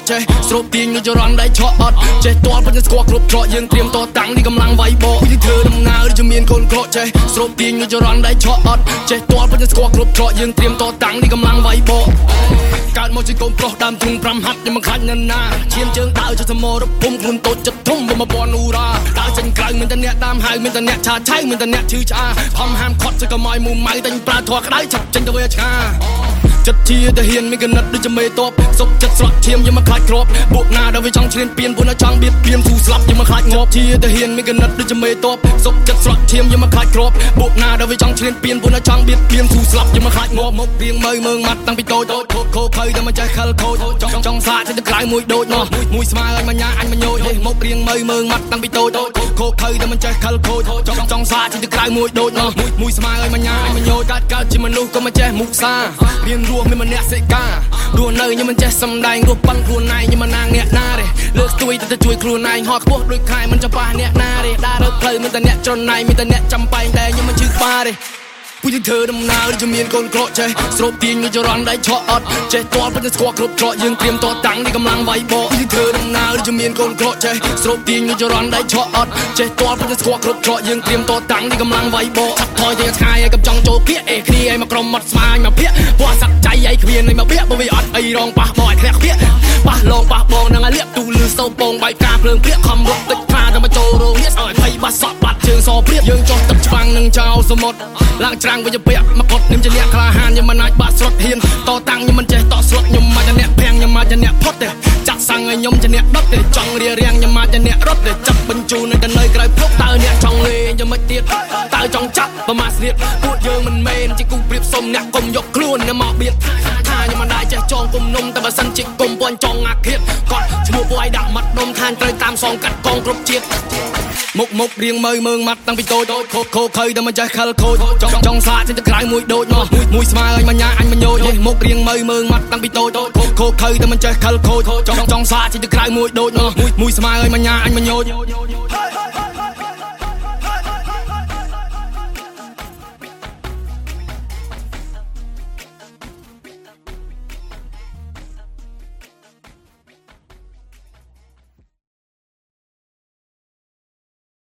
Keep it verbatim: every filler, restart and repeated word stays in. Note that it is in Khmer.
ចេះស្រូបទាញនៅចរន្តដៃឆក់អត់ចេះតល់ប៉ុន្តែស្គាល់គ្រប់ច្រកយើងត្រៀមតតាំងនេះកម្លាំងវាយបកពីធ្វើដំណើរដូចជាមានកូនក្រក់ចេះស្រូបទាញនៅចរន្តដៃឆក់អត់ចេះតល់ប៉ុន្តែស្គាល់គ្រប់ច្រកយើងត្រៀមតតាំងនេះកម្លាំងវាយបកកើតមកជាកូនប្រុសដើមទ្រូងប្រាំហាត់ខ្ញុំមិនខ្លាចណាស់ណាឈាមជើងដើរចុះសមរភូមិខ្លួនតូចចិត្តធំបំពន់អ៊ូរ៉ាដើរចេញក្រៅមានតែអ្នកតាមហៅមានតែអ្នកឆាឆៅមានតែអ្នកឈឺឆ្អាខំហាមខត់ទៅក៏មកមួយម៉ៅតែប្រើធွာក្តៅឆាប់ចេញទៅវាឆ្ងាចិត្តជាទៅហ៊ានមានកណិតដូចជាមេតបសុកចិត្តស្រក់ឈាមយើងមកខ្លាចគ្របពួកណាដល់វាចង់ឈ្លានពានពួកណាចង់បៀតបៀនស៊ូស្លាប់យើងមកខ្លាចងាប់ជាទៅហ៊ានមានកណិតដូចជាមេតបសុកចិត្តស្រក់ឈាមយើងមកខ្លាចគ្របពួកណាដល់វាចង់ឈ្លានពានពួកណាចង់បៀតបៀនស៊ូស្លាប់យើងមកខ្លាចងាប់មករៀងមើមើងម៉ាត់តាំងពីតូចខូខូភ័យតែមិនចេះខលខូចចង់ចង់សាកទៅក្រៅមួយដូចនោះមួយស្មើឲ្យមញ្ញាអញមកញយមករៀងមើមើងម៉ាត់តាំងពីតូចខូភ័យតែមិនចេះខលខូចចង់ចង់សាកទៅក្រៅមួយដូចនោះមួយស្មើឲ្យមញ្ញាអញមកញយកើតកើតជាមនុស្សក៏មិនចេះមុសារៀនរស់មានម្នាក់សិការរស់នៅខ្ញុំមិនចេះសំដែងរស់ប៉ឹងខ្លួនឯងខ្ញុំមិនណាងអ្នកណាទេលើកស្ទួយទៅជួយខ្លួនឯងហោះខ្ពស់ដូចខែមិនចាំប៉ះអ្នកណាទេដើររើផ្លូវមានតែអ្នកច្រណៃមានតែអ្នកចាំបែងតែខ្ញុំមិនជឿបាទេពួកយើងធ្វើដំណើរដូចជាមានកូនក្រក់ចេះស្រូបទាញនៅចរន្តដៃឆក់អត់ចេះតល់ប៉ុន្តែស្គាល់គ្រប់ច្រកយើងត្រៀមតតាំងនេះកម្លាំងវាយបកពួកយើងធ្វើដំណើរដូចជាមានកូនក្រក់ចេះស្រូបទាញនៅចរន្តដៃឆក់អត់ចេះតល់ប៉ុន្តែស្គាល់គ្រប់ច្រកយើងត្រៀមតតាំងនេះកម្លាំងវាយបកថយទៅឆ្ងាយឲ្យកំចង់ចូលភៀកអេគ្នាឲ្យមកក្រុមមាត់ស្មាញមកភៀកពណ៌សັດចៃឲ្យគ្មានឲ្យមកភៀកបើវាអត់អីរងប៉ះបោឲ្យធ្លាក់ភៀកប៉ះលងប៉ះបងនឹងឲ្យលាកទូលឺសោពងបាយការភ្លើងភៀកខំរត់ទឹកថាទៅមកចូលរោងនេះឲ្យភ័យបាត់សក់បាត់ជើងសព្រៀបយើងចោះទឹកច្បាំងនឹងចោលសមុទ្រឡើងច្រាំងវិញទៅពាក់មកកត់ខ្ញុំជាអ្នកក្លាហានខ្ញុំមិនអាចបាក់ស្រុតហ៊ានតតាំងខ្ញុំមិនចេះតស្រុតខ្ញុំមកជាអ្នកភាំងខ្ញុំមកជាអ្នកផុតទេចាក់សាំងឲ្យខ្ញុំជាអ្នកដុតទេចង់រៀបរៀងខ្ញុំមកជាអ្នករត់ទេចាប់បញ្ជូននៅទៅនៅក្រៅភពតើអ្នកចង់លេងយ៉ាងម៉េចទៀតតើចង់ចាប់ប្រមាថស្លៀតពួកយើងមិនមែនជាគូប្រៀបសុំអ្នកកុំយកខ្លួននៅមកបៀតថាខ្ញុំមិនដែរចេះចងគុំនំតែបើសិនជាគុំពាន់ចង់អាឃាតគាត់ឈ្មោះពួកឯងដាក់មាត់នំខានត្រូវតាមសងកាត់កងគ្រប់ជាតិមុខមុខរៀងមើមើងម៉ាត់តាំងពីតូចខូខូខើតែមិនចេះខលខូចចង់ចង់សាកចេញទៅក្រៅមួយដូចនោះមួយស្មើឲ្យមញ្ញាអញមកញយមុខរៀងមើមើងម៉ាត់តាំងពីតូចខូខូខើតែមិនចេះខលខូចចង់ចង់សាកចេញទៅក្រៅមួយដូចនោះមួយស្មើឲ្យមញ្ញាអញមកញយ